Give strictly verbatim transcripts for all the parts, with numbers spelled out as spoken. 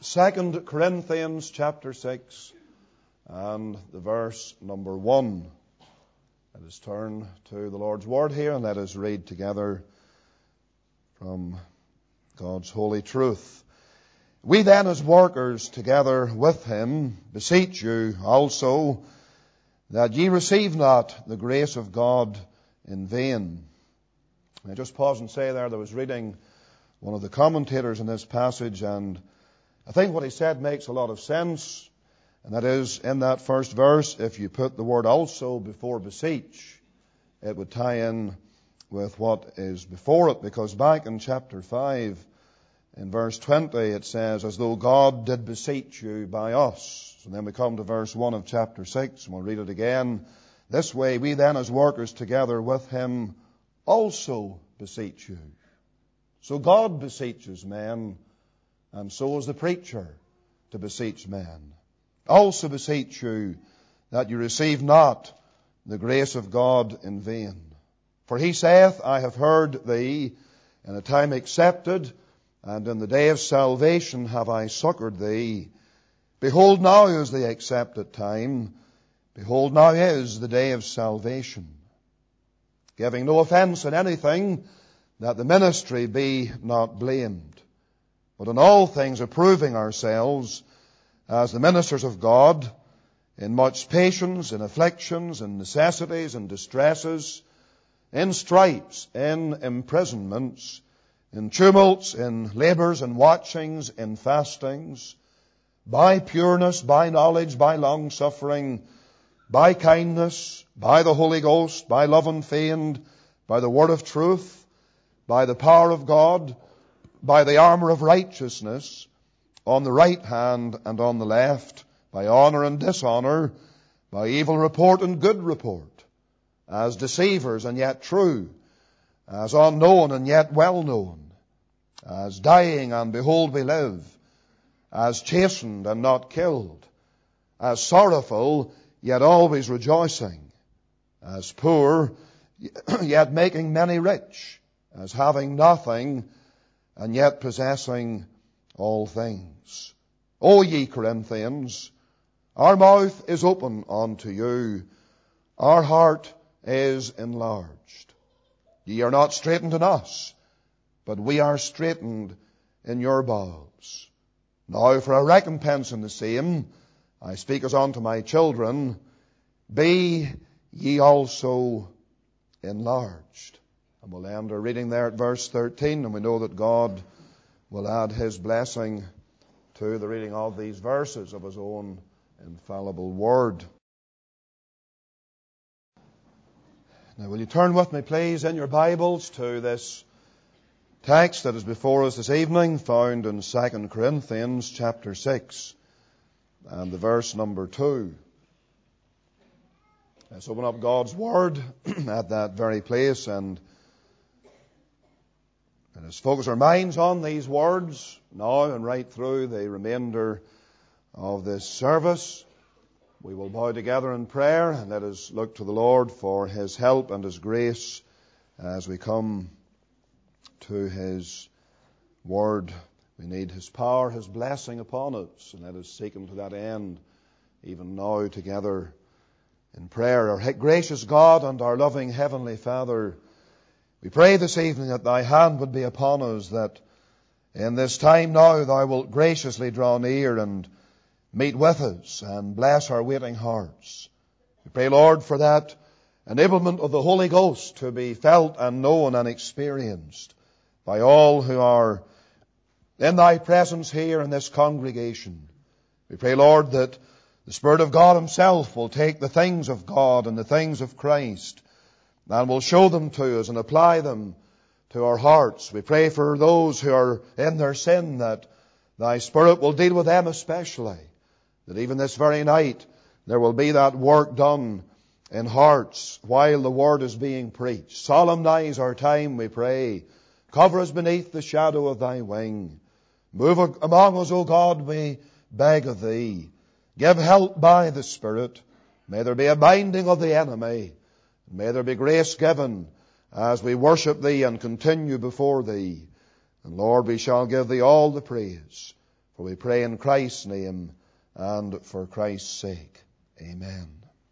Second Corinthians chapter six and the verse number one. Let us turn to the Lord's Word here and let us read together from God's holy truth. We then as workers together with him beseech you also that ye receive not the grace of God in vain. I just pause and say there, there was reading one of the commentators in this passage, and I think what he said makes a lot of sense, and that is, in that first verse, if you put the word also before beseech, it would tie in with what is before it, because back in chapter five, in verse twenty, it says, as though God did beseech you by us. So then we come to verse one of chapter six, and we'll read it again. This way, we then as workers together with him also beseech you. So God beseeches men, and so is the preacher to beseech men. Also beseech you that you receive not the grace of God in vain. For he saith, I have heard thee in a time accepted, and in the day of salvation have I succored thee. Behold, now is the accepted time. Behold, now is the day of salvation. Giving no offence in anything, that the ministry be not blamed. But in all things approving ourselves as the ministers of God, in much patience, in afflictions, in necessities, in distresses, in stripes, in imprisonments, in tumults, in labours and watchings, in fastings, by pureness, by knowledge, by long-suffering, by kindness, by the Holy Ghost, by love unfeigned, by the word of truth, by the power of God, by the armour of righteousness, on the right hand and on the left, by honour and dishonour, by evil report and good report, as deceivers and yet true, as unknown and yet well known, as dying and behold we live, as chastened and not killed, as sorrowful yet always rejoicing, as poor yet making many rich, as having nothing and yet possessing all things. O ye Corinthians, our mouth is open unto you, our heart is enlarged. Ye are not straitened in us, but we are straitened in your bowels. Now for a recompense in the same, I speak as unto my children, be ye also enlarged. And we'll end our reading there at verse thirteen, and we know that God will add his blessing to the reading of these verses of his own infallible word. Now will you turn with me please in your Bibles to this text that is before us this evening, found in Second Corinthians chapter six and the verse number two. Let's open up God's Word at that very place and let us focus our minds on these words now and right through the remainder of this service. We will bow together in prayer and let us look to the Lord for his help and his grace as we come to his word. We need his power, his blessing upon us, and let us seek him to that end even now together in prayer. Our gracious God and our loving Heavenly Father, we pray this evening that thy hand would be upon us, that in this time now thou wilt graciously draw near and meet with us and bless our waiting hearts. We pray, Lord, for that enablement of the Holy Ghost to be felt and known and experienced by all who are in thy presence here in this congregation. We pray, Lord, that the Spirit of God himself will take the things of God and the things of Christ and will show them to us and apply them to our hearts. We pray for those who are in their sin, that thy Spirit will deal with them especially, that even this very night there will be that work done in hearts while the word is being preached. Solemnize our time, we pray. Cover us beneath the shadow of thy wing. Move among us, O God, we beg of thee. Give help by the Spirit. May there be a binding of the enemy. May there be grace given as we worship thee and continue before thee. And Lord, we shall give thee all the praise For we pray in Christ's name and for Christ's sake. Amen.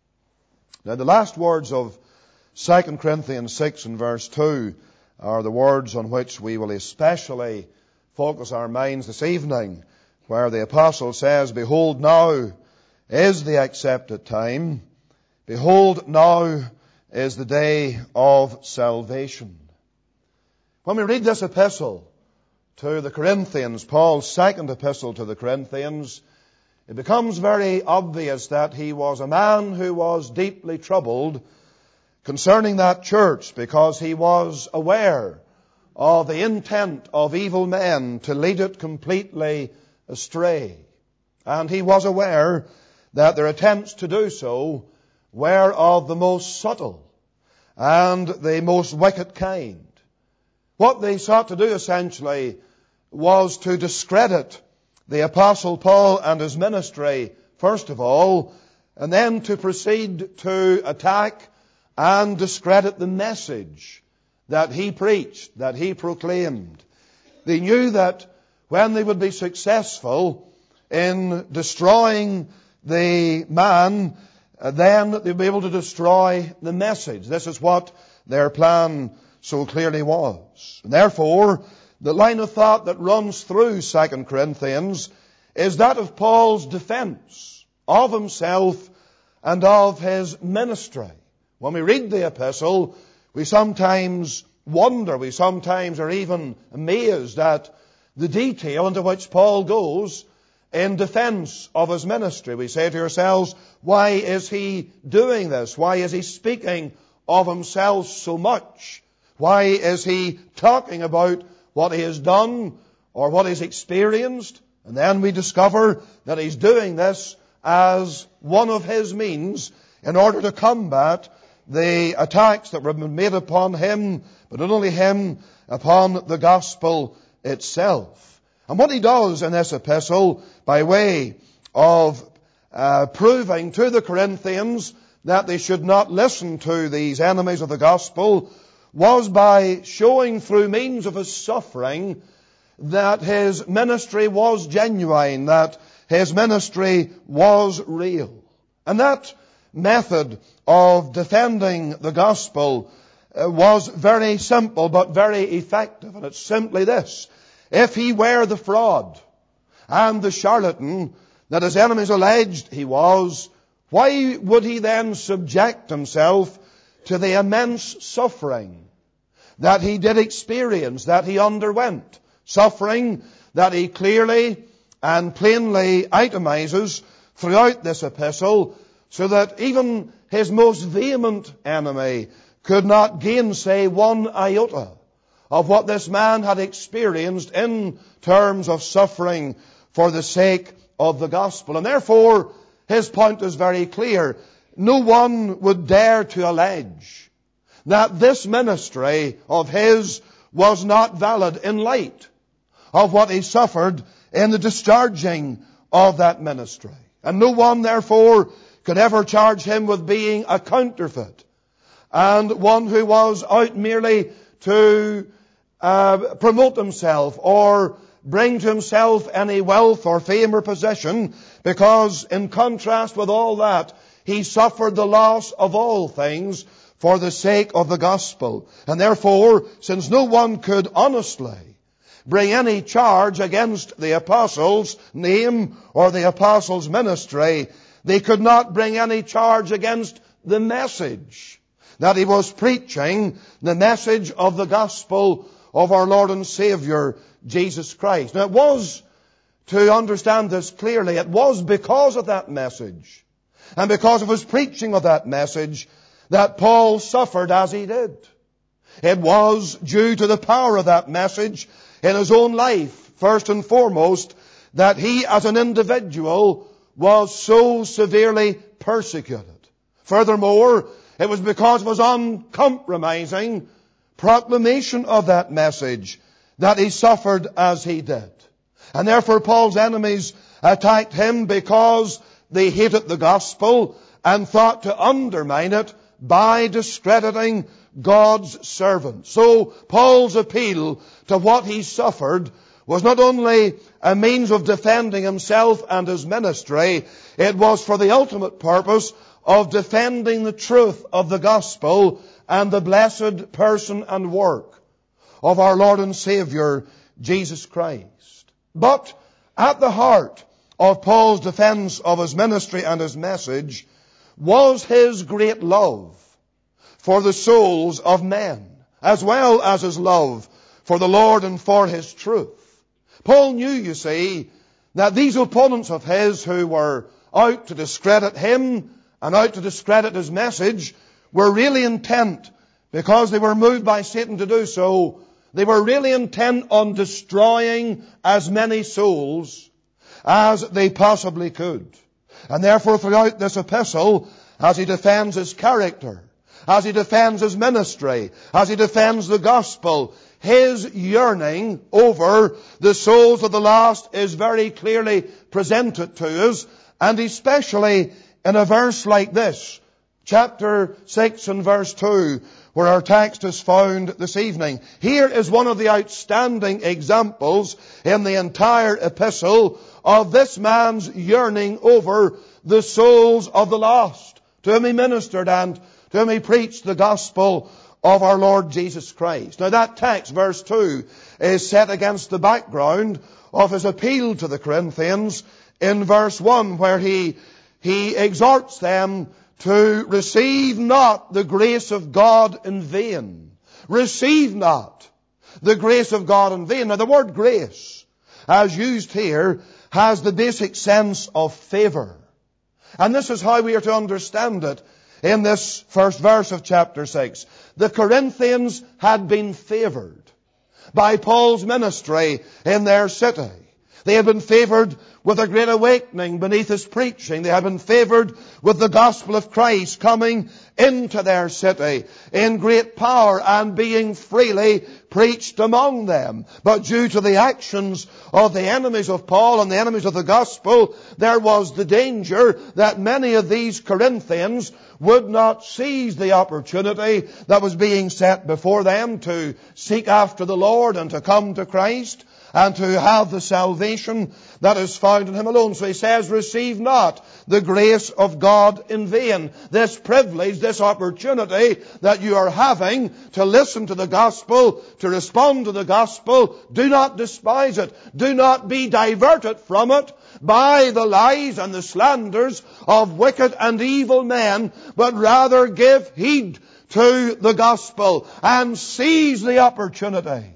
Now the last words of Second Corinthians six and verse two are the words on which we will especially focus our minds this evening, where the apostle says, Behold, now is the accepted time. Behold, now is the day of salvation. When we read this epistle to the Corinthians, Paul's second epistle to the Corinthians, it becomes very obvious that he was a man who was deeply troubled concerning that church, because he was aware of the intent of evil men to lead it completely astray. And he was aware that their attempts to do so were of the most subtle and the most wicked kind. What they sought to do essentially was to discredit the Apostle Paul and his ministry, first of all, and then to proceed to attack and discredit the message that he preached, that he proclaimed. They knew that when they would be successful in destroying the man, then they'd be able to destroy the message. This is what their plan so clearly was. And therefore, the line of thought that runs through Second Corinthians is that of Paul's defense of himself and of his ministry. When we read the epistle, we sometimes wonder, we sometimes are even amazed at the detail into which Paul goes in defense of his ministry. We say to ourselves, why is he doing this? Why is he speaking of himself so much? Why is he talking about what he has done or what he's experienced? And then we discover that he's doing this as one of his means in order to combat the attacks that were made upon him, but not only him, upon the gospel itself. And what he does in this epistle, by way of uh, proving to the Corinthians that they should not listen to these enemies of the gospel, was by showing through means of his suffering that his ministry was genuine, that his ministry was real. And that method of defending the gospel uh, was very simple but very effective. And it's simply this: if he were the fraud and the charlatan that his enemies alleged he was, why would he then subject himself to the immense suffering that he did experience, that he underwent? Suffering that he clearly and plainly itemizes throughout this epistle, so that even his most vehement enemy could not gainsay one iota of what this man had experienced in terms of suffering for the sake of the gospel. And therefore, his point is very clear. No one would dare to allege that this ministry of his was not valid in light of what he suffered in the discharging of that ministry. And no one, therefore, could ever charge him with being a counterfeit and one who was out merely to uh, promote himself or bring to himself any wealth or fame or possession, because in contrast with all that, he suffered the loss of all things for the sake of the gospel. And therefore, since no one could honestly bring any charge against the apostles' name or the apostles' ministry, they could not bring any charge against the message that he was preaching, the message of the gospel of our Lord and Savior, Jesus Christ. Now, it was, to understand this clearly, it was because of that message and because of his preaching of that message that Paul suffered as he did. It was due to the power of that message in his own life, first and foremost, that he as an individual was so severely persecuted. Furthermore, it was because of his uncompromising proclamation of that message that he suffered as he did. And therefore Paul's enemies attacked him because they hated the gospel and thought to undermine it by discrediting God's servant. So Paul's appeal to what he suffered was not only a means of defending himself and his ministry, it was for the ultimate purpose of defending the truth of the gospel and the blessed person and work of our Lord and Savior, Jesus Christ. But at the heart of Paul's defense of his ministry and his message was his great love for the souls of men, as well as his love for the Lord and for his truth. Paul knew, you see, that these opponents of his who were out to discredit him and out to discredit his message were really intent, because they were moved by Satan to do so, they were really intent on destroying as many souls as they possibly could. And therefore throughout this epistle, as he defends his character, as he defends his ministry, as he defends the gospel, his yearning over the souls of the lost is very clearly presented to us, and especially in a verse like this, chapter six and verse two, where our text is found this evening. Here is one of the outstanding examples in the entire epistle of this man's yearning over the souls of the lost, to whom he ministered and to whom he preached the gospel of our Lord Jesus Christ. Now that text, verse two, is set against the background of his appeal to the Corinthians in verse one, where he, he exhorts them to receive not the grace of God in vain. Receive not the grace of God in vain. Now the word grace, as used here, has the basic sense of favor. And this is how we are to understand it in this first verse of chapter six. The Corinthians had been favored by Paul's ministry in their city. They had been favored with a great awakening beneath his preaching. They had been favored with the gospel of Christ coming into their city in great power and being freely preached among them. But due to the actions of the enemies of Paul and the enemies of the gospel, there was the danger that many of these Corinthians would not seize the opportunity that was being set before them to seek after the Lord and to come to Christ and to have the salvation that is found in Him alone. So he says, receive not the grace of God in vain. This privilege, this opportunity that you are having to listen to the gospel, to respond to the gospel, do not despise it. Do not be diverted from it by the lies and the slanders of wicked and evil men, but rather give heed to the gospel and seize the opportunity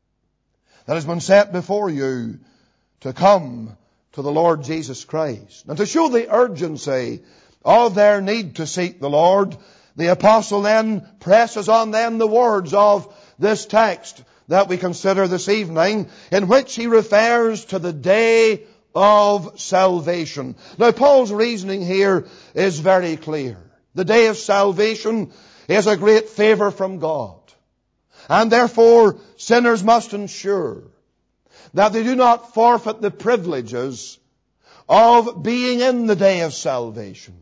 that has been set before you to come to the Lord Jesus Christ. And to show the urgency of their need to seek the Lord, the apostle then presses on them the words of this text that we consider this evening, in which he refers to the day of salvation. Now, Paul's reasoning here is very clear. The day of salvation is a great favor from God. And therefore, sinners must ensure that they do not forfeit the privileges of being in the day of salvation.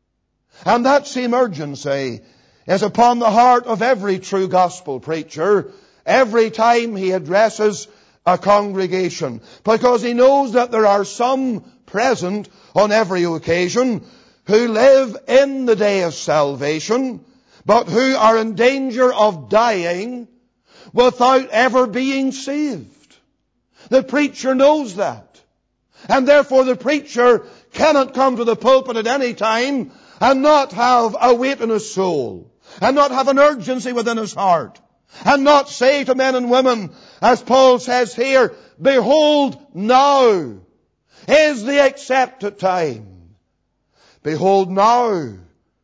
And that same urgency is upon the heart of every true gospel preacher every time he addresses a congregation, because he knows that there are some present on every occasion who live in the day of salvation, but who are in danger of dying without ever being saved. The preacher knows that. And therefore the preacher cannot come to the pulpit at any time and not have a weight in his soul, and not have an urgency within his heart, and not say to men and women, as Paul says here, behold, now is the accepted time. Behold, now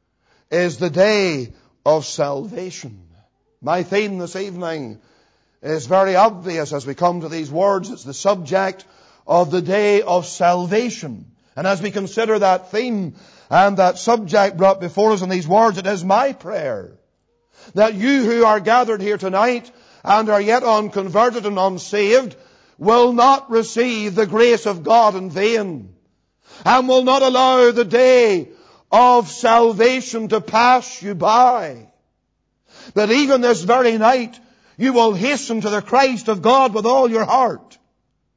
is the day of salvation. My theme this evening is very obvious as we come to these words. It's the subject of the day of salvation. And as we consider that theme and that subject brought before us in these words, it is my prayer that you who are gathered here tonight and are yet unconverted and unsaved will not receive the grace of God in vain, and will not allow the day of salvation to pass you by. That even this very night you will hasten to the Christ of God with all your heart,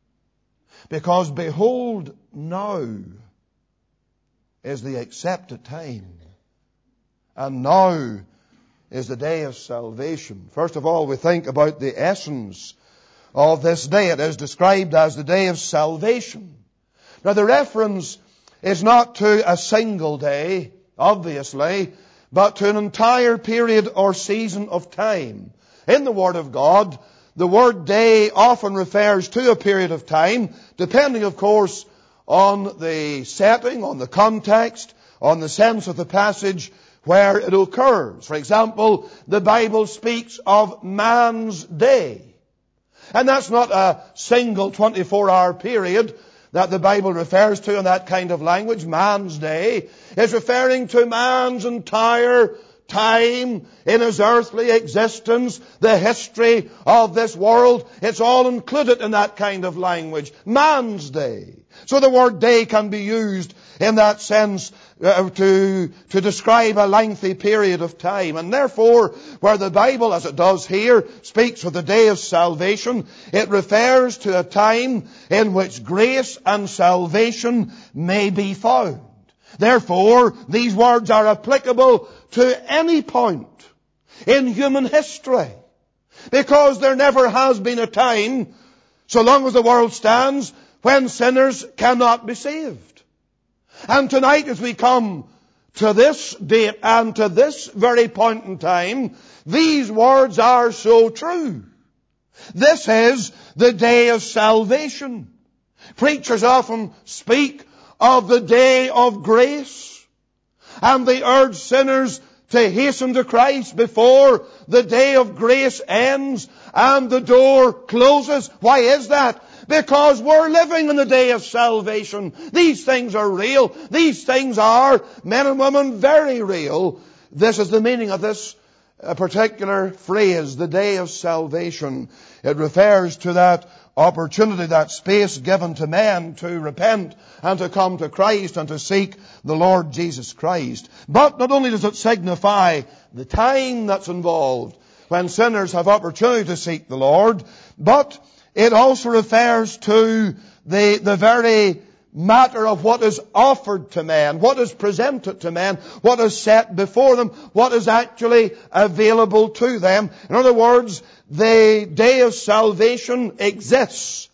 Because behold, now is the accepted time. And now is the day of salvation. First of all, we think about the essence of this day. It is described as the day of salvation. Now, the reference is not to a single day, obviously, but to an entire period or season of time. In the Word of God, the word day often refers to a period of time, depending, of course, on the setting, on the context, on the sense of the passage where it occurs. For example, the Bible speaks of man's day. And that's not a single twenty-four hour period that the Bible refers to in that kind of language. Man's day is referring to man's entire time in his earthly existence, the history of this world. It's all included in that kind of language. Man's day. So the word day can be used in that sense uh, to, to describe a lengthy period of time. And therefore, where the Bible, as it does here, speaks of the day of salvation, it refers to a time in which grace and salvation may be found. Therefore, these words are applicable to any point in human history. Because there never has been a time, so long as the world stands, when sinners cannot be saved. And tonight, as we come to this date and to this very point in time, these words are so true. This is the day of salvation. Preachers often speak of the day of grace, and they urge sinners to hasten to Christ before the day of grace ends and the door closes. Why is that? Because we're living in the day of salvation. These things are real. These things are, men and women, very real. This is the meaning of this particular phrase, the day of salvation. It refers to that opportunity, that space given to men to repent and to come to Christ and to seek the Lord Jesus Christ. But not only does it signify the time that's involved when sinners have opportunity to seek the Lord, but it also refers to the, the very matter of what is offered to men, what is presented to men, what is set before them, what is actually available to them. In other words, the day of salvation exists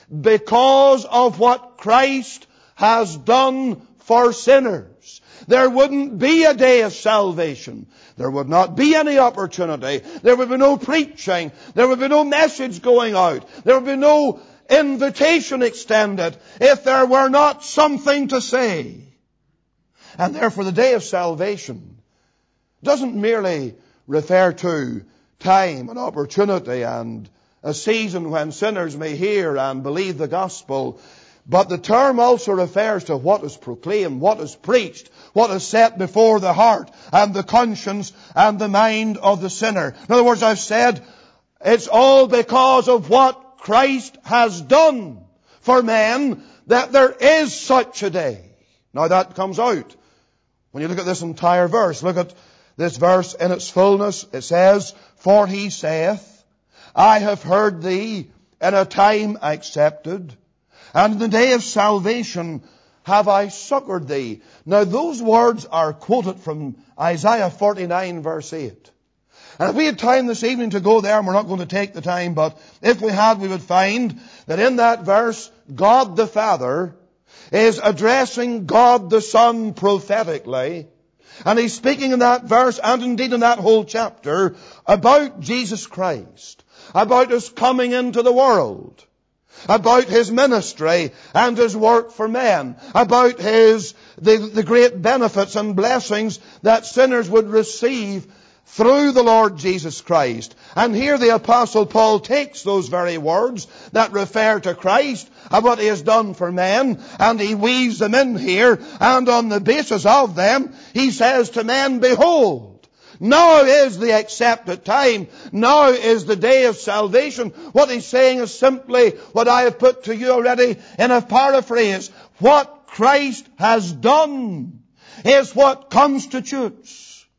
because of what Christ has done for sinners. There wouldn't be a day of salvation. There would not be any opportunity. There would be no preaching. There would be no message going out. There would be no invitation extended if there were not something to say. And therefore the day of salvation doesn't merely refer to time and opportunity and a season when sinners may hear and believe the gospel, but the term also refers to what is proclaimed, what is preached, what is set before the heart and the conscience and the mind of the sinner. In other words, I've said, it's all because of what Christ has done for men that there is such a day. Now that comes out when you look at this entire verse. Look at this verse in its fullness. It says, "For he saith, I have heard thee in a time accepted, and in the day of salvation have I succored thee." Now those words are quoted from Isaiah forty-nine verse eight. And if we had time this evening to go there, and we're not going to take the time, but if we had, we would find that in that verse, God the Father is addressing God the Son prophetically. And he's speaking in that verse, and indeed in that whole chapter, about Jesus Christ, about his coming into the world, about his ministry and his work for men, about his the, the great benefits and blessings that sinners would receive through the Lord Jesus Christ. And here the Apostle Paul takes those very words that refer to Christ and what he has done for men, and he weaves them in here, and on the basis of them, he says to men, behold, now is the accepted time. Now is the day of salvation. What he's saying is simply what I have put to you already in a paraphrase. What Christ has done is what constitutes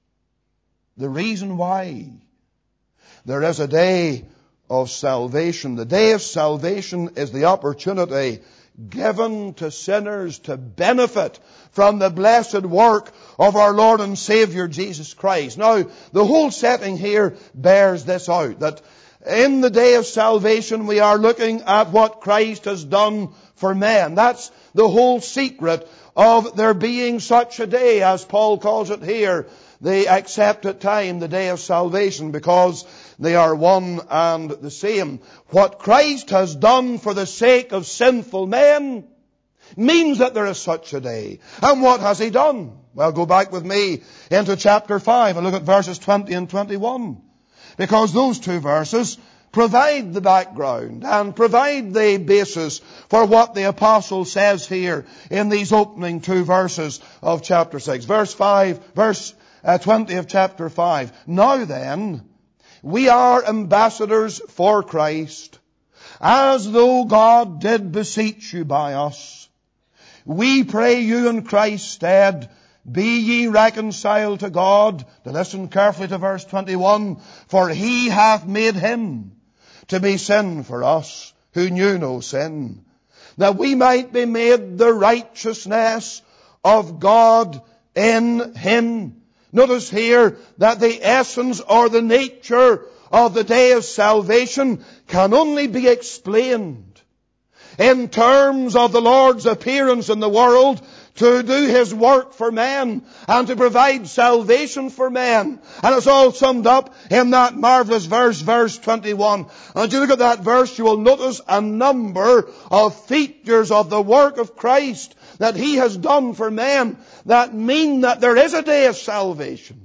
the reason why there is a day of salvation. The day of salvation is the opportunity given to sinners to benefit from the blessed work of our Lord and Savior Jesus Christ. Now, the whole setting here bears this out, that in the day of salvation we are looking at what Christ has done for men. That's the whole secret of there being such a day, as Paul calls it here, the accepted time, the day of salvation, because they are one and the same. What Christ has done for the sake of sinful men means that there is such a day. And what has He done? Well, go back with me into chapter five and look at verses twenty and twenty-one. Because those two verses provide the background and provide the basis for what the apostle says here in these opening two verses of chapter six. Verse five, verse uh, twenty of chapter five. Now then, we are ambassadors for Christ, as though God did beseech you by us. We pray you in Christ's stead, be ye reconciled to God. To listen carefully to verse twenty-one. For He hath made Him to be sin for us, who knew no sin, that we might be made the righteousness of God in Him. Notice here that the essence or the nature of the day of salvation can only be explained in terms of the Lord's appearance in the world to do His work for men and to provide salvation for men. And it's all summed up in that marvelous verse, verse twenty-one. And as you look at that verse, you will notice a number of features of the work of Christ that He has done for men that mean that there is a day of salvation.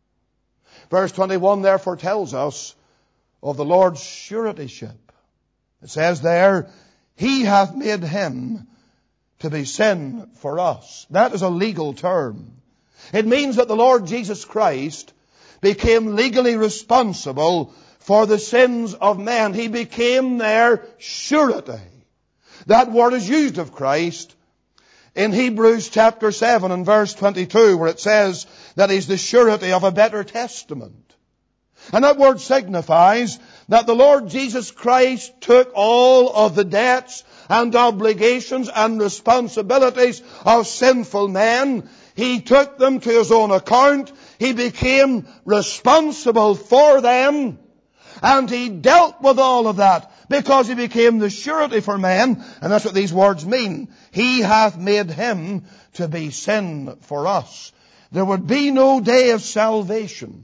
Verse twenty-one therefore tells us of the Lord's suretyship. It says there, He hath made Him to be sin for us. That is a legal term. It means that the Lord Jesus Christ became legally responsible for the sins of men. He became their surety. That word is used of Christ in Hebrews chapter seven and verse twenty-two, where it says that He's the surety of a better testament. And that word signifies that the Lord Jesus Christ took all of the debts and obligations and responsibilities of sinful men. He took them to His own account. He became responsible for them. And He dealt with all of that because He became the surety for men. And that's what these words mean. He hath made Him to be sin for us. There would be no day of salvation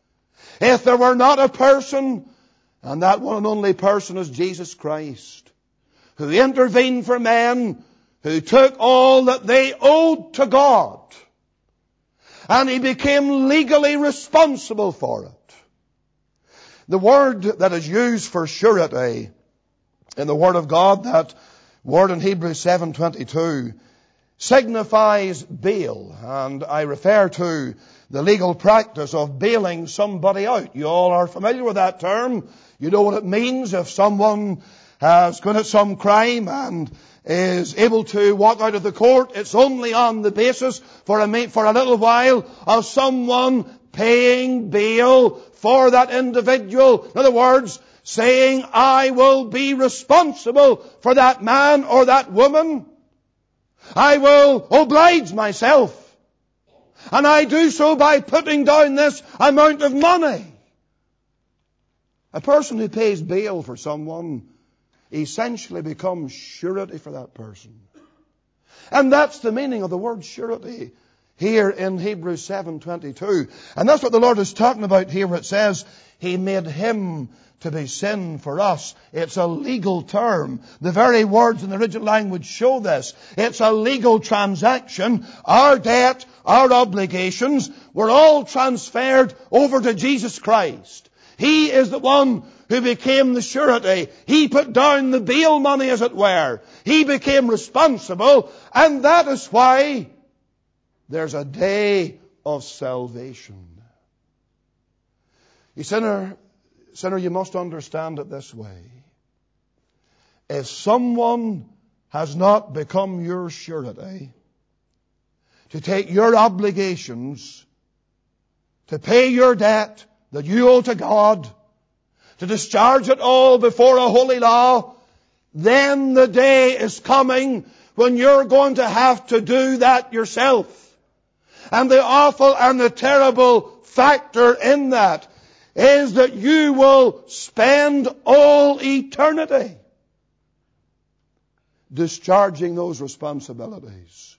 if there were not a person, and that one and only person is Jesus Christ, who intervened for men, who took all that they owed to God, and He became legally responsible for it. The word that is used for surety in the Word of God, that word in Hebrews seven twenty-two, signifies bail, and I refer to the legal practice of bailing somebody out. You all are familiar with that term. You know what it means if someone has committed some crime and is able to walk out of the court. It's only on the basis for a, for a little while of someone paying bail for that individual. In other words, saying, I will be responsible for that man or that woman. I will oblige myself. And I do so by putting down this amount of money. A person who pays bail for someone essentially becomes surety for that person. And that's the meaning of the word surety here in Hebrews seven twenty-two. And that's what the Lord is talking about here where it says, He made Him to be sin for us. It's a legal term. The very words in the original language show this. It's a legal transaction. Our debt, our obligations were all transferred over to Jesus Christ. He is the one who became the surety. He put down the bail money, as it were. He became responsible, and that is why there's a day of salvation. You sinner, Sinner, you must understand it this way. If someone has not become your surety, to take your obligations, to pay your debt that you owe to God, to discharge it all before a holy law, then the day is coming when you're going to have to do that yourself. And the awful and the terrible factor in that is that you will spend all eternity discharging those responsibilities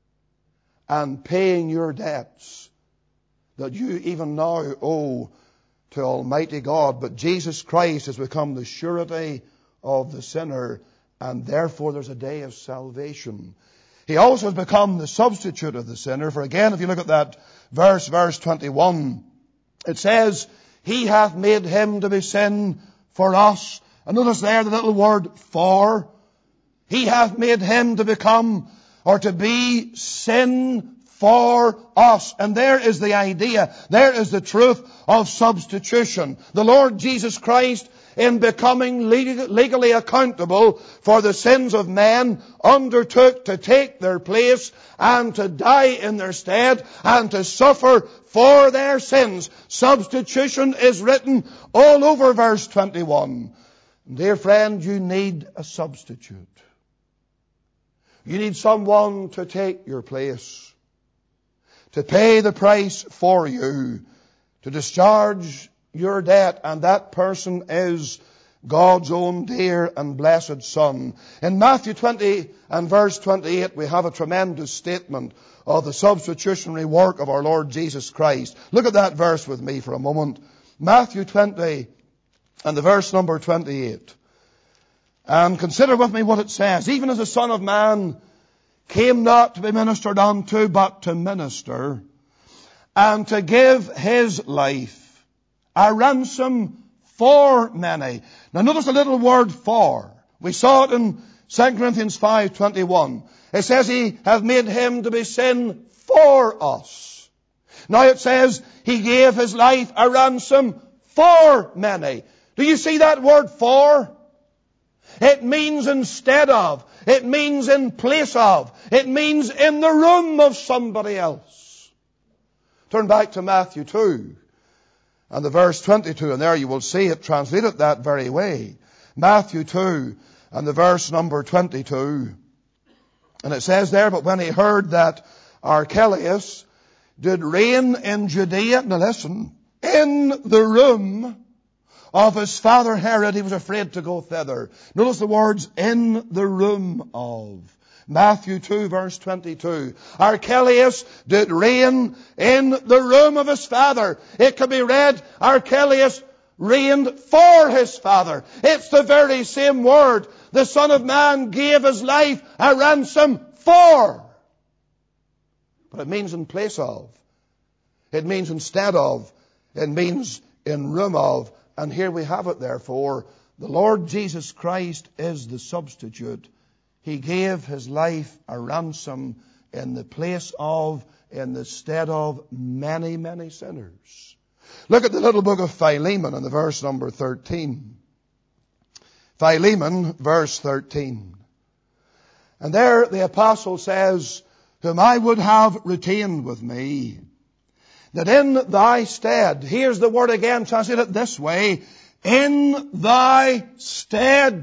and paying your debts that you even now owe to Almighty God. But Jesus Christ has become the surety of the sinner, and therefore there's a day of salvation. He also has become the substitute of the sinner. For again, if you look at that verse, verse twenty-one, it says, He hath made him to be sin for us. And notice there the little word for. He hath made him to become or to be sin for us. And there is the idea. There is the truth of substitution. The Lord Jesus Christ, in becoming legally accountable for the sins of men, undertook to take their place and to die in their stead and to suffer for their sins. Substitution is written all over verse twenty-one. Dear friend, you need a substitute. You need someone to take your place, to pay the price for you, to discharge your debt, and that person is God's own dear and blessed Son. In Matthew twenty and verse twenty-eight, we have a tremendous statement of the substitutionary work of our Lord Jesus Christ. Look at that verse with me for a moment. Matthew twenty and the verse number twenty-eight. And consider with me what it says. Even as the Son of Man came not to be ministered unto, but to minister, and to give his life a ransom for many. Now notice the little word for. We saw it in Second Corinthians five twenty-one. It says he hath made him to be sin for us. Now it says he gave his life a ransom for many. Do you see that word for? It means instead of. It means in place of. It means in the room of somebody else. Turn back to Matthew two and the verse twenty-two, and there you will see it translated that very way. Matthew two and the verse number twenty-two. And it says there, but when he heard that Archelaus did reign in Judea, now listen, in the room of his father Herod, he was afraid to go thither. Notice the words, in the room of. Matthew two verse twenty-two. Archelaus did reign in the room of his father. It can be read, Archelaus reigned for his father. It's the very same word. The Son of Man gave his life a ransom for. But it means in place of. It means instead of. It means in room of. And here we have it, therefore. The Lord Jesus Christ is the substitute. He gave his life a ransom in the place of, in the stead of many, many sinners. Look at the little book of Philemon in the verse number thirteen. Philemon, verse thirteen. And there the apostle says, whom I would have retained with me, that in thy stead, here's the word again, translated this way, in thy stead,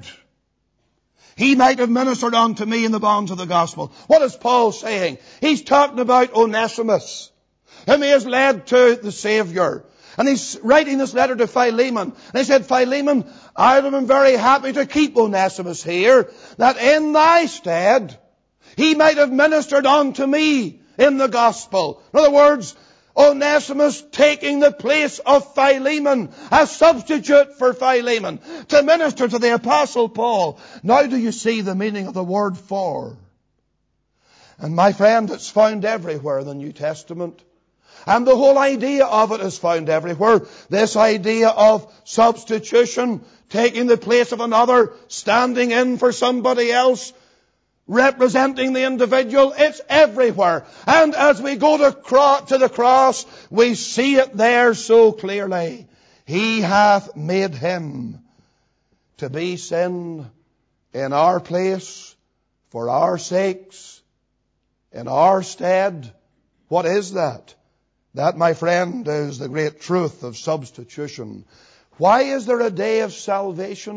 he might have ministered unto me in the bonds of the gospel. What is Paul saying? He's talking about Onesimus, whom he has led to the Savior. And he's writing this letter to Philemon. And he said, Philemon, I would have been very happy to keep Onesimus here, that in thy stead, he might have ministered unto me in the gospel. In other words, Onesimus taking the place of Philemon, a substitute for Philemon, to minister to the Apostle Paul. Now do you see the meaning of the word for? And my friend, it's found everywhere in the New Testament. And the whole idea of it is found everywhere. This idea of substitution, taking the place of another, standing in for somebody else, representing the individual, it's everywhere. And as we go to, cro- to the cross, we see it there so clearly. He hath made him to be sin in our place, for our sakes, in our stead. What is that? That, my friend, is the great truth of substitution. Why is there a day of salvation?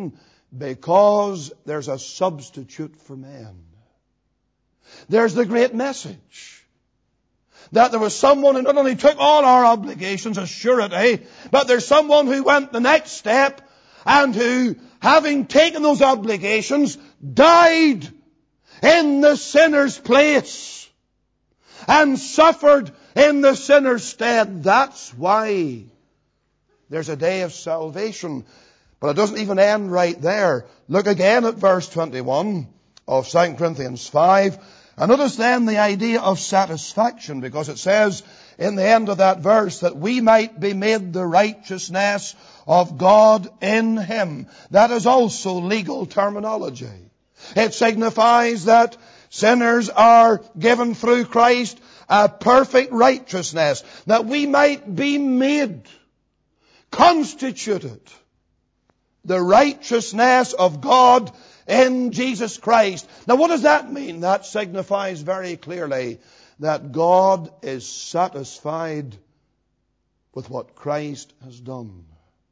Because there's a substitute for men. There's the great message. That there was someone who not only took all our obligations as surety, but there's someone who went the next step and who, having taken those obligations, died in the sinner's place and suffered in the sinner's stead. That's why there's a day of salvation. But it doesn't even end right there. Look again at verse twenty-one of Second Corinthians five. And notice then the idea of satisfaction, because it says in the end of that verse that we might be made the righteousness of God in Him. That is also legal terminology. It signifies that sinners are given through Christ a perfect righteousness, that we might be made, constituted, the righteousness of God in Jesus Christ. Now what does that mean? That signifies very clearly that God is satisfied with what Christ has done.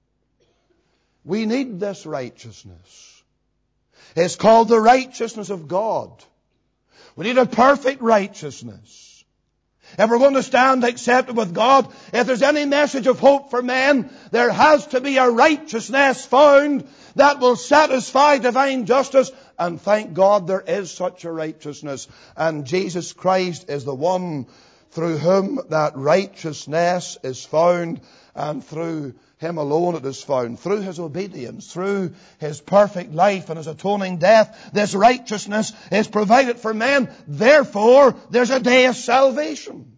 We need this righteousness. It's called the righteousness of God. We need a perfect righteousness. If we're going to stand accepted with God, if there's any message of hope for men, there has to be a righteousness found that will satisfy divine justice. And thank God there is such a righteousness. And Jesus Christ is the one through whom that righteousness is found, and through Him alone it is found. Through His obedience, through His perfect life and His atoning death, this righteousness is provided for men. Therefore, there's a day of salvation.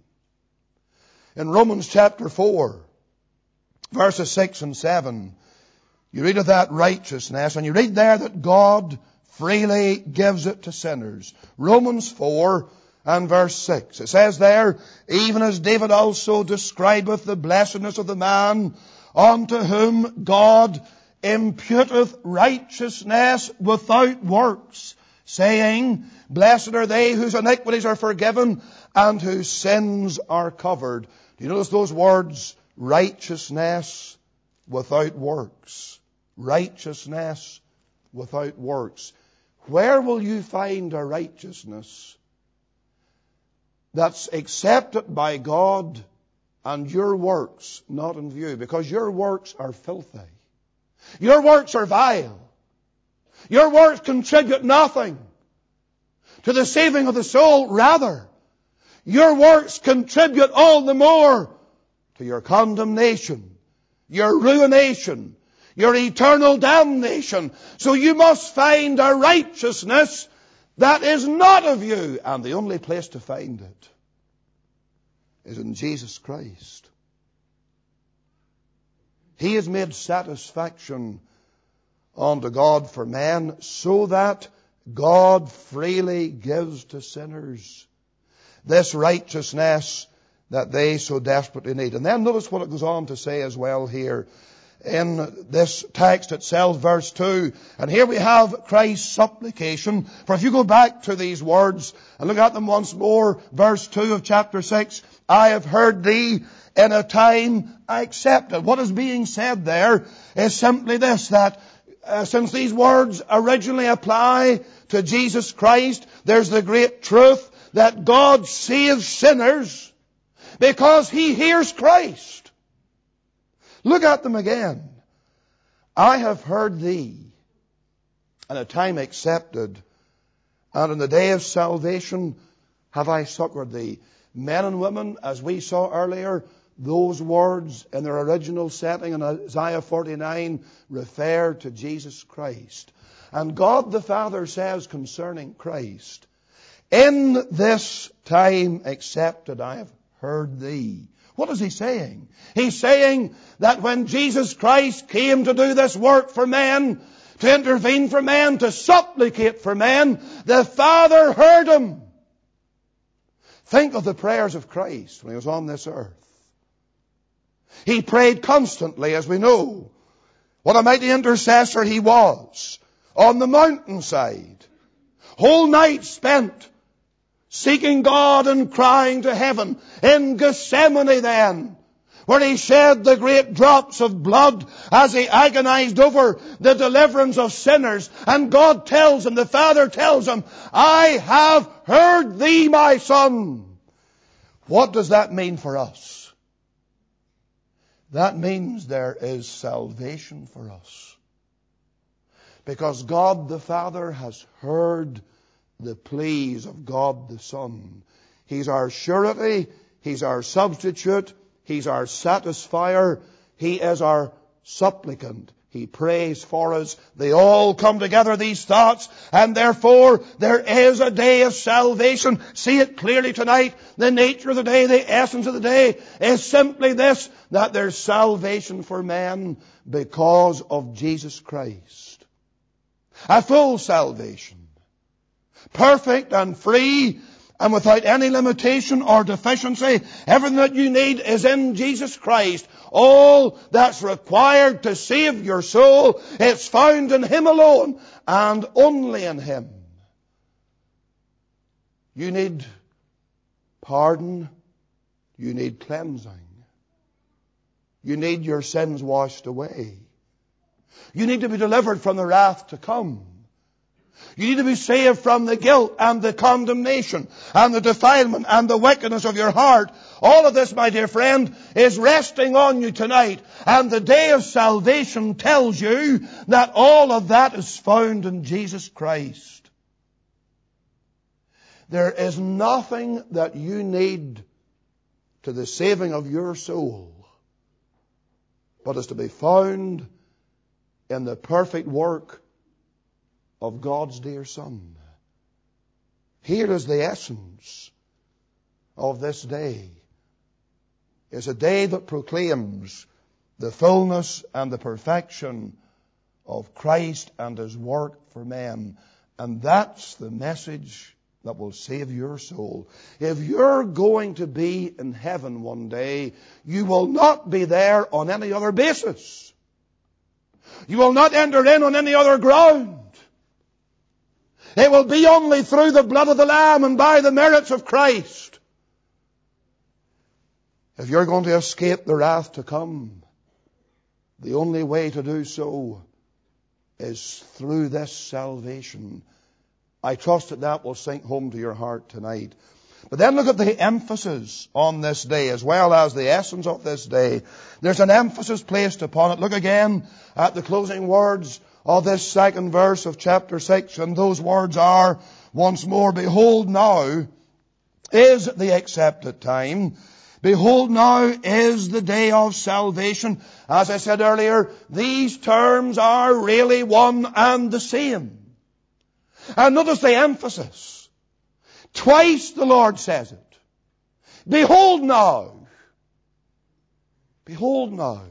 In Romans chapter four, verses six and seven, you read of that righteousness, and you read there that God freely gives it to sinners. Romans four and verse six. It says there, even as David also describeth the blessedness of the man unto whom God imputeth righteousness without works, saying, blessed are they whose iniquities are forgiven and whose sins are covered. Do you notice those words? Righteousness without works. Righteousness without works. Where will you find a righteousness that's accepted by God and your works not in view? Because your works are filthy. Your works are vile. Your works contribute nothing to the saving of the soul. Rather, your works contribute all the more to your condemnation, your ruination, your eternal damnation. So you must find a righteousness that is not of you. And the only place to find it is in Jesus Christ. He has made satisfaction unto God for men, so that God freely gives to sinners this righteousness that they so desperately need. And then notice what it goes on to say as well here in this text itself, verse two. And here we have Christ's supplication. For if you go back to these words and look at them once more, verse two of chapter six, I have heard thee in a time accepted. What is being said there is simply this, that uh, since these words originally apply to Jesus Christ, there's the great truth that God saves sinners because He hears Christ. Look at them again. I have heard thee in a time accepted, and in the day of salvation have I succored thee. Men and women, as we saw earlier, those words in their original setting in Isaiah forty-nine refer to Jesus Christ. And God the Father says concerning Christ, in this time accepted I have heard thee. What is He saying? He's saying that when Jesus Christ came to do this work for men, to intervene for men, to supplicate for men, the Father heard Him. Think of the prayers of Christ when He was on this earth. He prayed constantly, as we know. What a mighty intercessor He was on the mountainside. Whole night spent seeking God and crying to heaven. In Gethsemane then, where He shed the great drops of blood as He agonized over the deliverance of sinners. And God tells Him, the Father tells Him, I have heard thee, my Son. What does that mean for us? That means there is salvation for us. Because God the Father has heard the pleas of God the Son. He's our surety. He's our substitute. He's our satisfier. He is our supplicant. He prays for us. They all come together, these thoughts, and therefore there is a day of salvation. See it clearly tonight. The nature of the day, the essence of the day is simply this, that there's salvation for men because of Jesus Christ. A full salvation. Perfect and free and without any limitation or deficiency. Everything that you need is in Jesus Christ. All that's required to save your soul, it's found in Him alone and only in Him. You need pardon. You need cleansing. You need your sins washed away. You need to be delivered from the wrath to come. You need to be saved from the guilt and the condemnation and the defilement and the wickedness of your heart. All of this, my dear friend, is resting on you tonight. And the day of salvation tells you that all of that is found in Jesus Christ. There is nothing that you need to the saving of your soul but is to be found in the perfect work of God's dear Son. Here is the essence of this day. It's a day that proclaims the fullness and the perfection of Christ and His work for men. And that's the message that will save your soul. If you're going to be in heaven one day, you will not be there on any other basis. You will not enter in on any other ground. It will be only through the blood of the Lamb and by the merits of Christ. If you're going to escape the wrath to come, the only way to do so is through this salvation. I trust that that will sink home to your heart tonight. But then look at the emphasis on this day as well as the essence of this day. There's an emphasis placed upon it. Look again at the closing words of this second verse of chapter six. And those words are, once more, behold now is the accepted time. Behold now is the day of salvation. As I said earlier, these terms are really one and the same. And notice the emphasis. Twice the Lord says it. Behold now. Behold now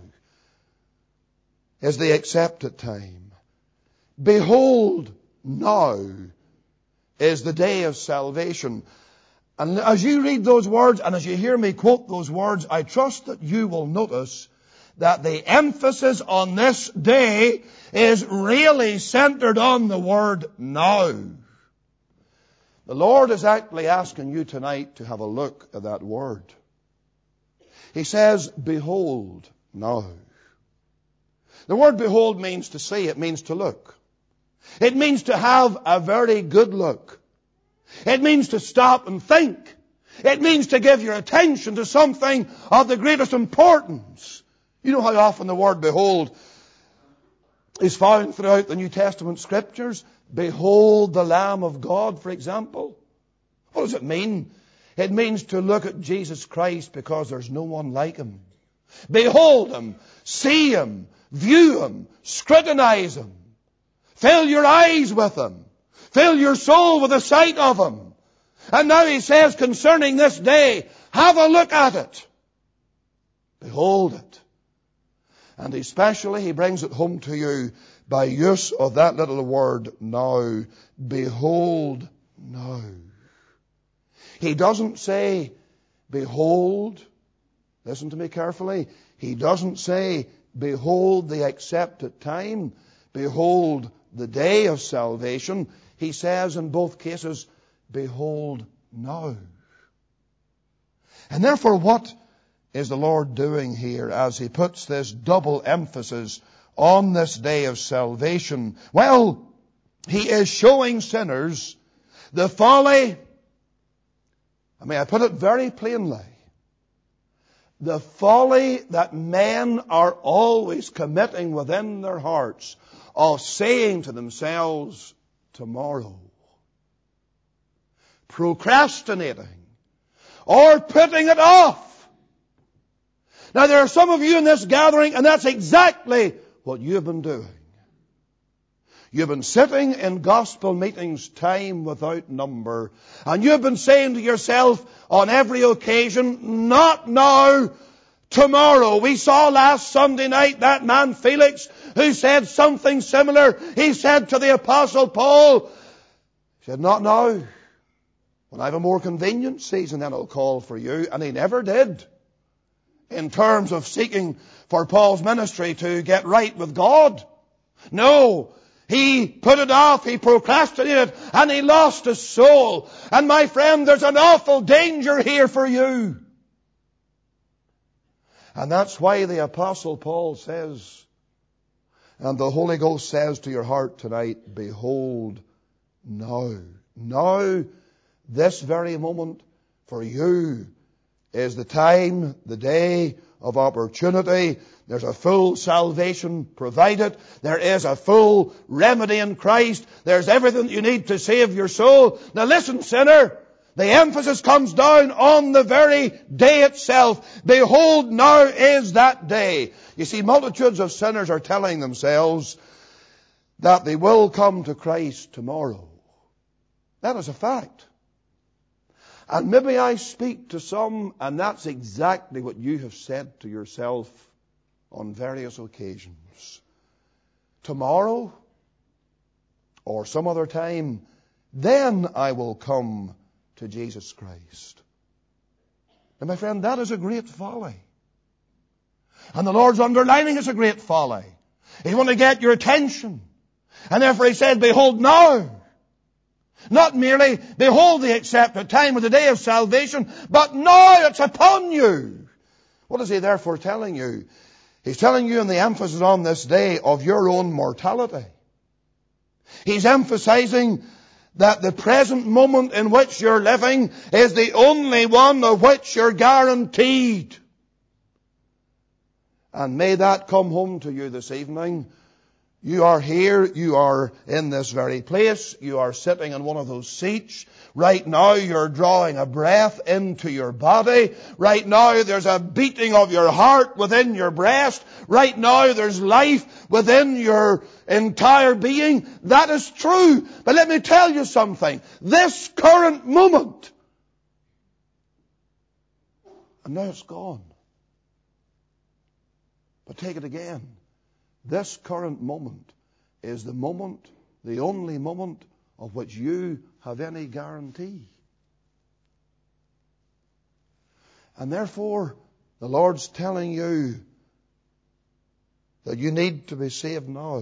is the accepted time. Behold now is the day of salvation. And as you read those words and as you hear me quote those words, I trust that you will notice that the emphasis on this day is really centered on the word now. The Lord is actually asking you tonight to have a look at that word. He says, behold now. The word behold means to see. It means to look. It means to have a very good look. It means to stop and think. It means to give your attention to something of the greatest importance. You know how often the word behold is found throughout the New Testament scriptures? Behold the Lamb of God, for example. What does it mean? It means to look at Jesus Christ because there's no one like Him. Behold Him, see Him, view Him, scrutinize Him. Fill your eyes with Him. Fill your soul with the sight of Him. And now He says concerning this day, have a look at it. Behold it. And especially He brings it home to you by use of that little word now. Behold now. He doesn't say, behold, listen to me carefully. He doesn't say, behold the accepted time. Behold the day of salvation. He says in both cases, behold now. And therefore what is the Lord doing here as He puts this double emphasis on this day of salvation? Well, He is showing sinners the folly, I mean, I put it very plainly, the folly that men are always committing within their hearts of saying to themselves, tomorrow, procrastinating, or putting it off. Now, there are some of you in this gathering, and that's exactly what you've been doing. You've been sitting in gospel meetings time without number, and you've been saying to yourself on every occasion, not now, tomorrow. We saw last Sunday night that man Felix who said something similar. He said to the Apostle Paul, he said, not now. When I have a more convenient season, then I'll call for you. And he never did. In terms of seeking for Paul's ministry to get right with God. No. He put it off, he procrastinated, and he lost his soul. And my friend, there's an awful danger here for you. And that's why the Apostle Paul says, and the Holy Ghost says to your heart tonight, behold, now, now, this very moment for you is the time, the day of opportunity. There's a full salvation provided. There is a full remedy in Christ. There's everything you need to save your soul. Now listen, sinner. The emphasis comes down on the very day itself. Behold, now is that day. You see, multitudes of sinners are telling themselves that they will come to Christ tomorrow. That is a fact. And maybe I speak to some, and that's exactly what you have said to yourself on various occasions. Tomorrow, or some other time, then I will come to Jesus Christ. And my friend, that is a great folly. And the Lord's underlining it's a great folly. He's want to get your attention. And therefore He said, behold now. Not merely, behold the accepted time of the day of salvation, but now it's upon you. What is He therefore telling you? He's telling you in the emphasis on this day of your own mortality. He's emphasizing that the present moment in which you're living is the only one of which you're guaranteed. And may that come home to you this evening. You are here, you are in this very place, you are sitting in one of those seats. Right now you're drawing a breath into your body. Right now there's a beating of your heart within your breast. Right now there's life within your entire being. That is true. But let me tell you something. This current moment, and now it's gone. But take it again. This current moment is the moment, the only moment of which you have any guarantee. And therefore, the Lord's telling you that you need to be saved now,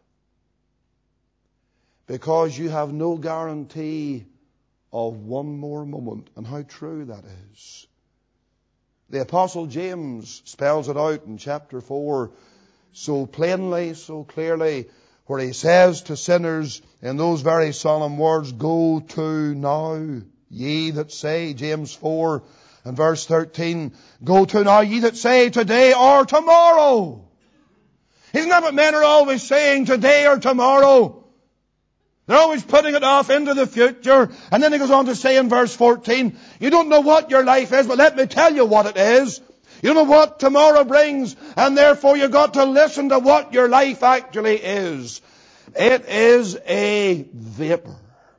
because you have no guarantee of one more moment. And how true that is. The Apostle James spells it out in chapter four so plainly, so clearly, where he says to sinners in those very solemn words, go to now, ye that say, James four and verse thirteen, go to now, ye that say today or tomorrow. Isn't that what men are always saying, today or tomorrow? They're always putting it off into the future. And then he goes on to say in verse fourteen, you don't know what your life is, but let me tell you what it is. You don't know what tomorrow brings, and therefore you've got to listen to what your life actually is. It is a vapor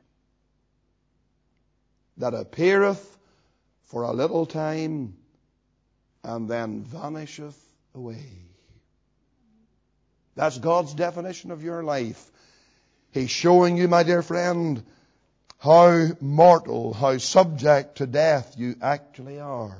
that appeareth for a little time and then vanisheth away. That's God's definition of your life. He's showing you, my dear friend, how mortal, how subject to death you actually are.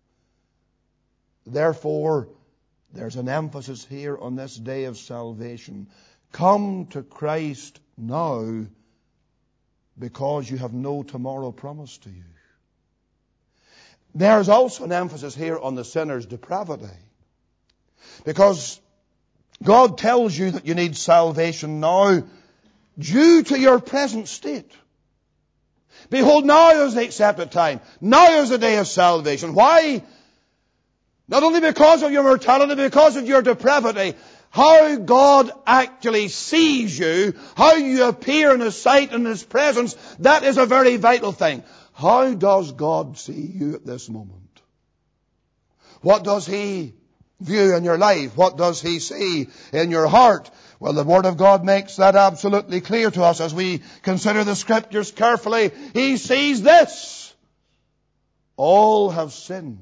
Therefore, there's an emphasis here on this day of salvation. Come to Christ now, because you have no tomorrow promised to you. there's also an emphasis here on the sinner's depravity. Because God tells you that you need salvation now due to your present state. Behold, now is the accepted time. Now is the day of salvation. Why? Not only because of your mortality, but because of your depravity. How God actually sees you, how you appear in His sight and His presence, that is a very vital thing. How does God see you at this moment? What does He view in your life? What does He see in your heart? Well, the Word of God makes that absolutely clear to us as we consider the Scriptures carefully. He sees this: all have sinned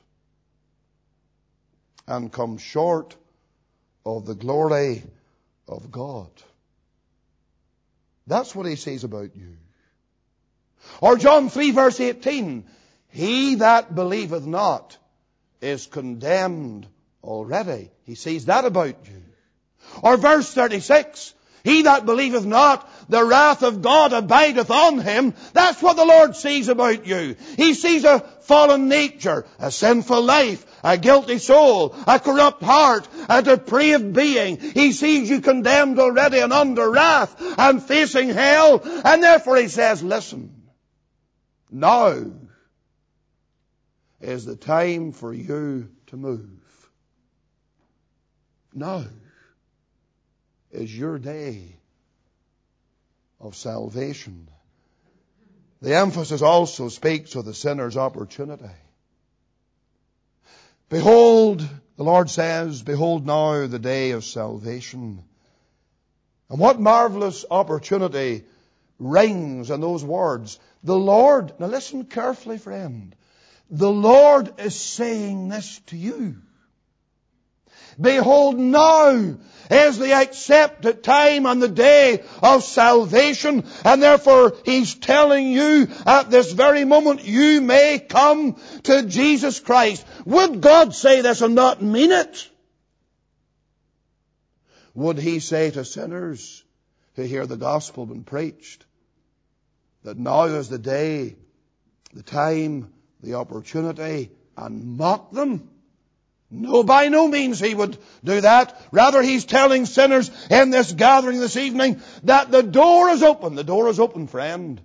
and come short of the glory of God. That's what He sees about you. Or John three verse eighteen, he that believeth not is condemned already. He sees that about you. Or verse thirty-six, he that believeth not, the wrath of God abideth on him. That's what the Lord sees about you. He sees a fallen nature, a sinful life, a guilty soul, a corrupt heart, a depraved being. He sees you condemned already and under wrath and facing hell. And therefore He says, listen, now is the time for you to move. Now is your day of salvation. The emphasis also speaks of the sinner's opportunity. Behold, the Lord says, behold now the day of salvation. And what marvelous opportunity rings in those words. The Lord, now listen carefully, friend. The Lord is saying this to you. Behold, now is the accepted time and the day of salvation, and therefore He's telling you at this very moment you may come to Jesus Christ. Would God say this and not mean it? Would He say to sinners who hear the gospel being preached that now is the day, the time, the opportunity, and mock them? No, by no means He would do that. Rather, He's telling sinners in this gathering this evening that the door is open. The door is open, friend.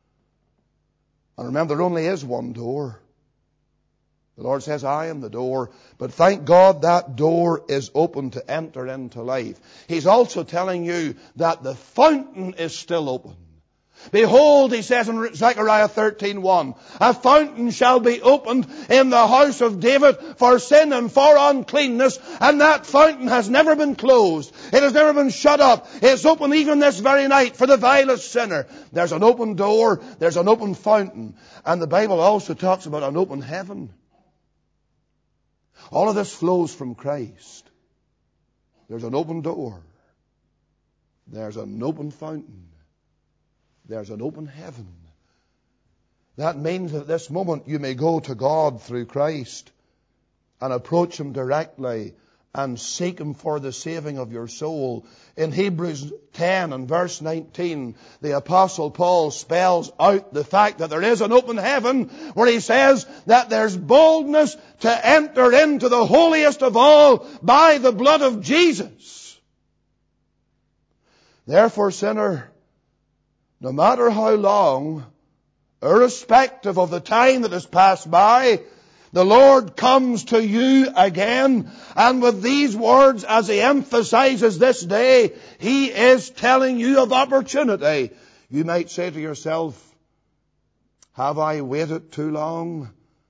And remember, there only is one door. The Lord says, I am the door. But thank God that door is open to enter into life. He's also telling you that the fountain is still open. Behold, He says in Zechariah thirteen one, a fountain shall be opened in the house of David for sin and for uncleanness, and that fountain has never been closed. It has never been shut up. It's open even this very night for the vilest sinner. There's an open door, there's an open fountain, and the Bible also talks about an open heaven. All of this flows from Christ. There's an open door. There's an open fountain. There's an open heaven. That means that at this moment you may go to God through Christ and approach Him directly and seek Him for the saving of your soul. In Hebrews ten and verse nineteen, the Apostle Paul spells out the fact that there is an open heaven, where he says that there's boldness to enter into the holiest of all by the blood of Jesus. Therefore, sinner, no matter how long, irrespective of the time that has passed by, the Lord comes to you again. And with these words, as He emphasizes this day, He is telling you of opportunity. You might say to yourself, have I waited too long?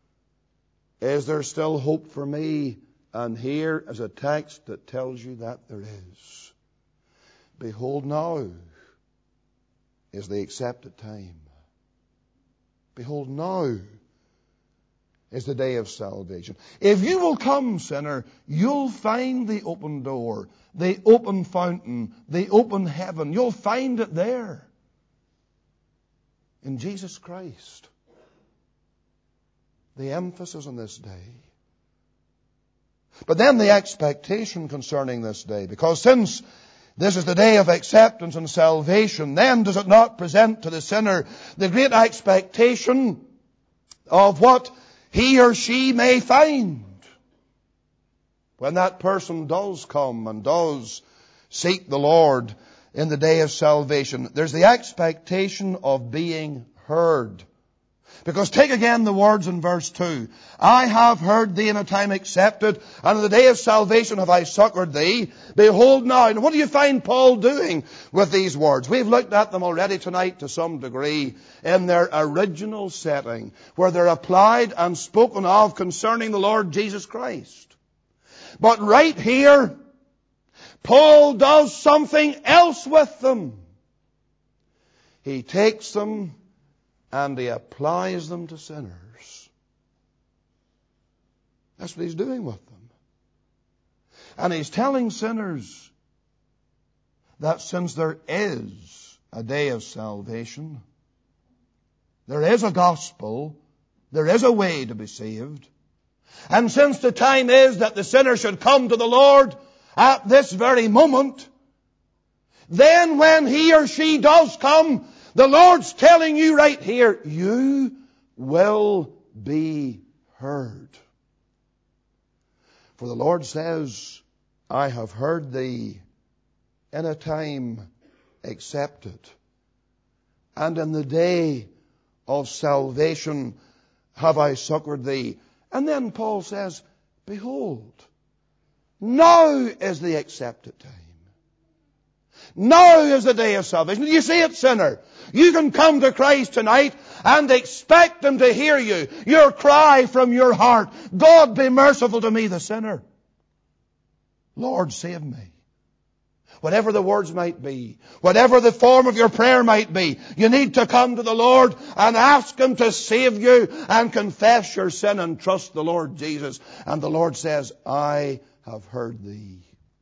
Is there still hope for me? And here is a text that tells you that there is. Behold, now is the accepted time. Behold, now is the day of salvation. If you will come, sinner, you'll find the open door, the open fountain, the open heaven. You'll find it there in Jesus Christ. The emphasis on this day. But then the expectation concerning this day, because since this is the day of acceptance and salvation, then does it not present to the sinner the great expectation of what he or she may find when that person does come and does seek the Lord in the day of salvation. There's the expectation of being heard. Because take again the words in verse two. I have heard thee in a time accepted, and in the day of salvation have I succored thee. Behold now. And what do you find Paul doing with these words? We've looked at them already tonight to some degree in their original setting, where they're applied and spoken of concerning the Lord Jesus Christ. But right here, Paul does something else with them. He takes them and he applies them to sinners. That's what he's doing with them. And he's telling sinners that since there is a day of salvation, there is a gospel, there is a way to be saved, and since the time is that the sinner should come to the Lord at this very moment, then when he or she does come, the Lord's telling you right here, you will be heard. For the Lord says, I have heard thee in a time accepted, and in the day of salvation have I succored thee. And then Paul says, behold, now is the accepted time. Now is the day of salvation. Do you see it, sinner? You can come to Christ tonight and expect Him to hear you. Your cry from your heart, God, be merciful to me, the sinner. Lord, save me. Whatever the words might be, whatever the form of your prayer might be, you need to come to the Lord and ask Him to save you and confess your sin and trust the Lord Jesus. And the Lord says, I have heard thee.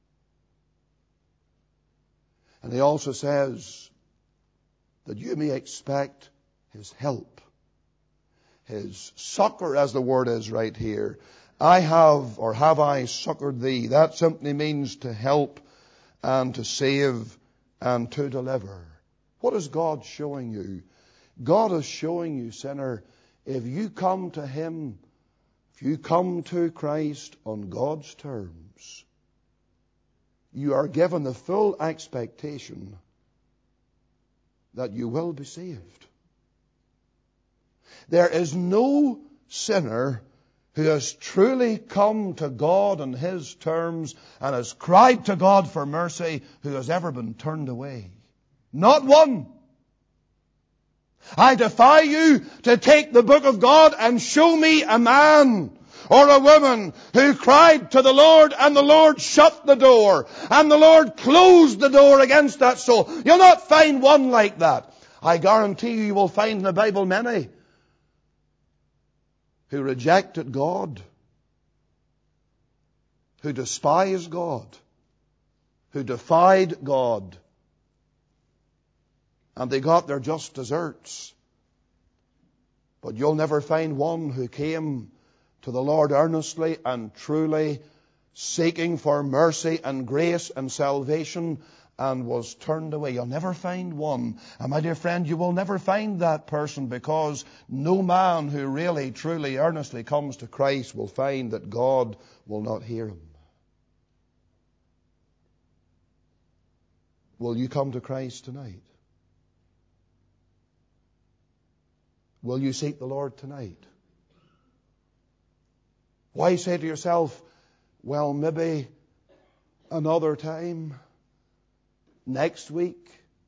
And He also says that you may expect His help, His succor, as the word is right here. I have, or have I succored thee. That simply means to help and to save and to deliver. What is God showing you? God is showing you, sinner, if you come to Him, if you come to Christ on God's terms, you are given the full expectation that you will be saved. There is no sinner who has truly come to God on His terms and has cried to God for mercy who has ever been turned away. Not one. I defy you to take the book of God and show me a man or a woman who cried to the Lord and the Lord shut the door and the Lord closed the door against that soul. You'll not find one like that. I guarantee you, you will find in the Bible many who rejected God, who despised God, who defied God, and they got their just deserts. But you'll never find one who came to the Lord earnestly and truly, seeking for mercy and grace and salvation, and was turned away. You'll never find one. And my dear friend, you will never find that person, because no man who really, truly, earnestly comes to Christ will find that God will not hear him. Will you come to Christ tonight? Will you seek the Lord tonight? Why say to yourself, well, maybe another time, next week,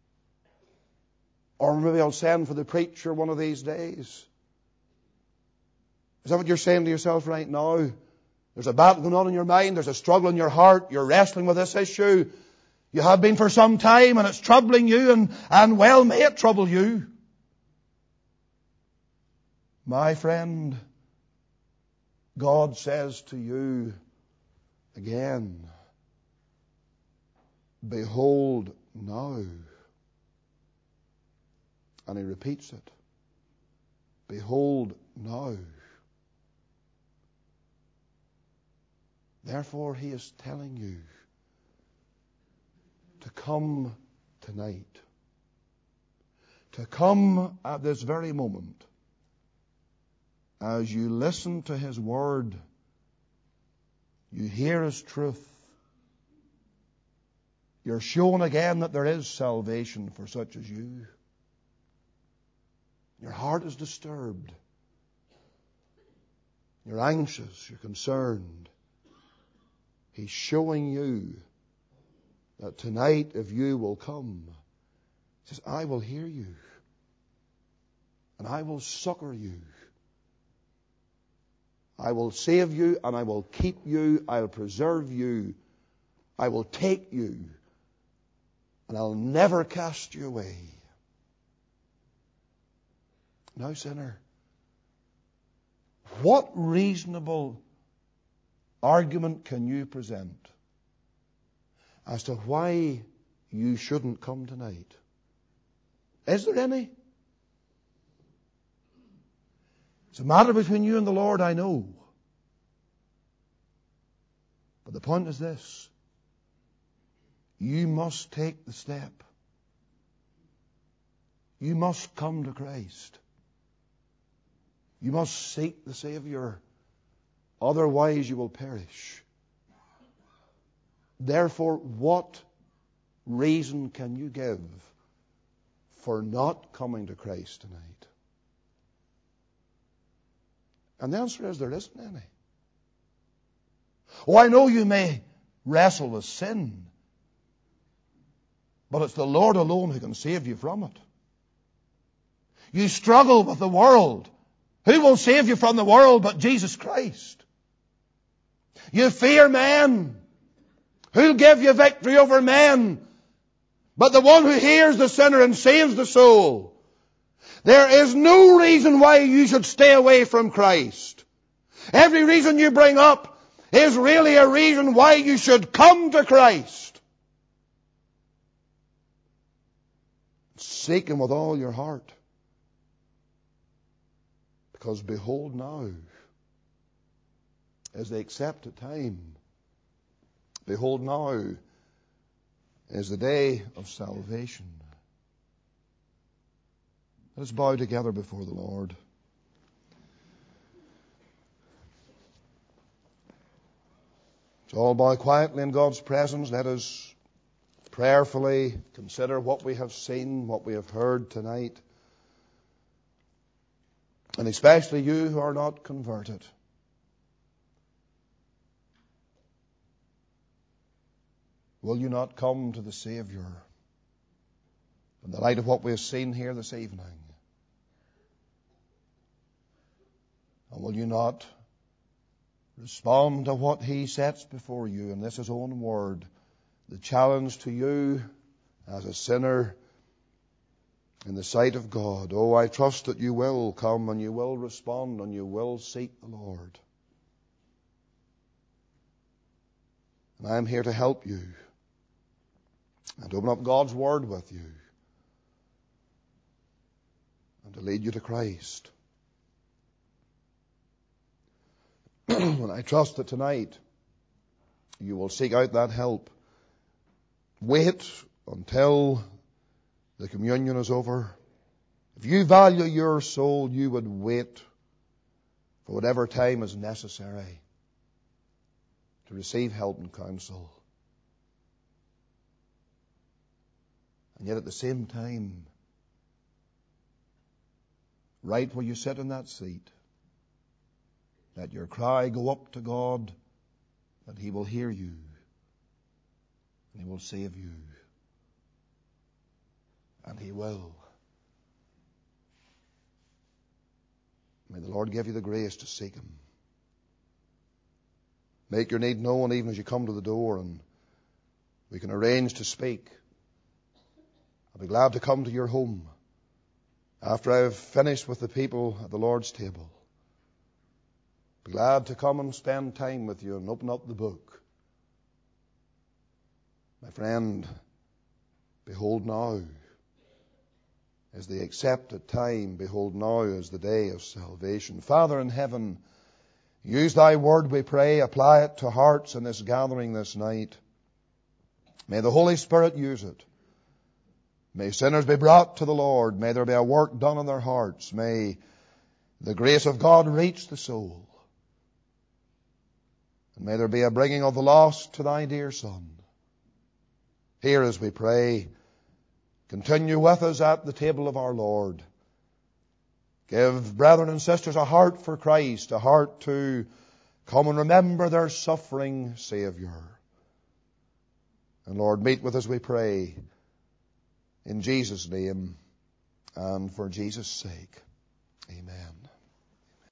or maybe I'll send for the preacher one of these days? Is that what you're saying to yourself right now? There's a battle going on in your mind. There's a struggle in your heart. You're wrestling with this issue. You have been for some time, and it's troubling you, and, and well, may it trouble you. My friend, God says to you again, behold now. And He repeats it. Behold now. Therefore, He is telling you to come tonight. To come at this very moment. as you listen to His Word, you hear His truth, you're shown again that there is salvation for such as you. Your heart is disturbed. You're anxious. You're concerned. He's showing you that tonight, if you will come, He says, I will hear you. And I will succor you. I will save you and I will keep you. I'll preserve you. I will take you. And I'll never cast you away. Now, sinner, what reasonable argument can you present as to why you shouldn't come tonight? Is there any? It's a matter between you and the Lord, I know. But the point is this. You must take the step. You must come to Christ. You must seek the Savior. Otherwise you will perish. Therefore, what reason can you give for not coming to Christ tonight? And the answer is there isn't any. Oh, I know you may wrestle with sin, but it's the Lord alone who can save you from it. You struggle with the world. Who will save you from the world but Jesus Christ? You fear men. Who'll give you victory over men but the one who hears the sinner and saves the soul? There is no reason why you should stay away from Christ. Every reason you bring up is really a reason why you should come to Christ. Seek Him with all your heart. Because behold now is the accepted time. Behold now is the day of salvation. Let us bow together before the Lord. So all bow quietly in God's presence. Let us prayerfully consider what we have seen, what we have heard tonight. And especially you who are not converted. Will you not come to the Savior in the light of what we have seen here this evening? And will you not respond to what He sets before you in this His own word, the challenge to you as a sinner in the sight of God? Oh, I trust that you will come and you will respond and you will seek the Lord. And I am here to help you and to open up God's Word with you and to lead you to Christ. And I trust that tonight you will seek out that help. Wait until the communion is over. If you value your soul, you would wait for whatever time is necessary to receive help and counsel. And yet at the same time, right where you sit in that seat, let your cry go up to God that He will hear you and He will save you. And He will. May the Lord give you the grace to seek Him. Make your need known even as you come to the door, and we can arrange to speak. I'll be glad to come to your home after I have finished with the people at the Lord's table. Be glad to come and spend time with you and open up the book. My friend, behold now is the accepted time. Behold now is the day of salvation. Father in heaven, use Thy word, we pray. Apply it to hearts in this gathering this night. May the Holy Spirit use it. May sinners be brought to the Lord. May there be a work done in their hearts. May the grace of God reach the soul. And may there be a bringing of the lost to thy dear Son. Hear as we pray. Continue with us at the table of our Lord. Give brethren and sisters a heart for Christ, a heart to come and remember their suffering Saviour. And Lord, meet with us, we pray, in Jesus' name and for Jesus' sake. Amen.